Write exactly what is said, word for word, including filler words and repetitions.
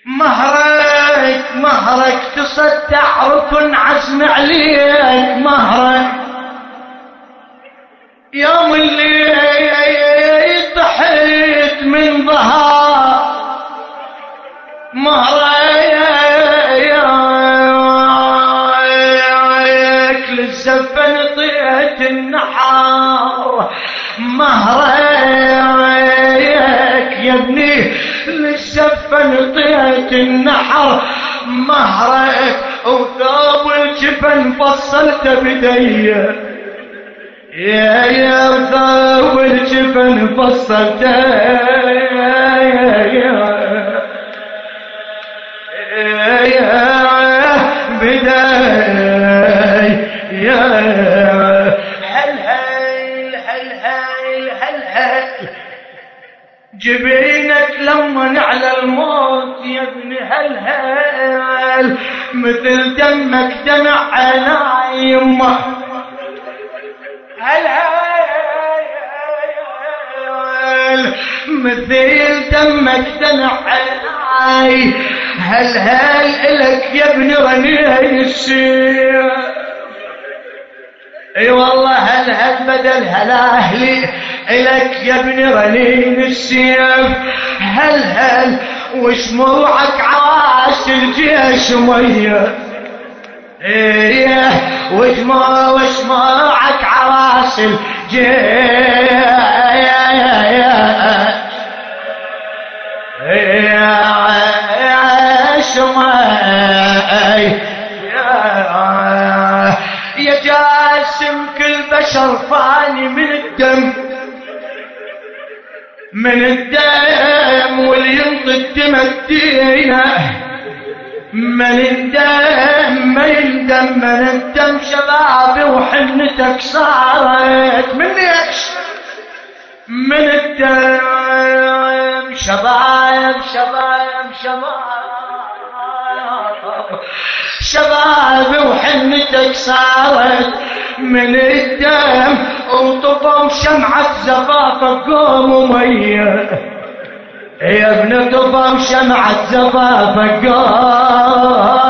مهرك مهرك تصدع ركن عزم عليك مهرك يوم اللي ضحيت من ظهر مهرك للزفة نطيت النحر مهرك يا ابني للزفة نطيت النحر مهرك وثوب الجفن فصلت بدي يا يا ثوب الجفن فصلت بداي يا هل هل هل هل هل هل جبينك لما على الموت يا ابني هل هل مثل دمك دمع على يمه هل هل مثل دمك دمع علي هل هل إلك يا ابن رنين السيف اي والله هل هل بدل هل اهلي إلك يا ابن رنين السيف هل هل وشموعك عواش الجيش ميه ايه وشموع وشموعك عواش الجيش يا جاسم كل بشر فاني من الدم من الدم واللي ينطي الدم الدينه من الدم من الدم من الدم شبابي وحنتك صارت من ايش من الدم شباب شباب شباب شبابي وحنتك صارت من الدم وطفوا شمعة زفافك قوم ومية يا ابن طفوا شمعة زفافك قوم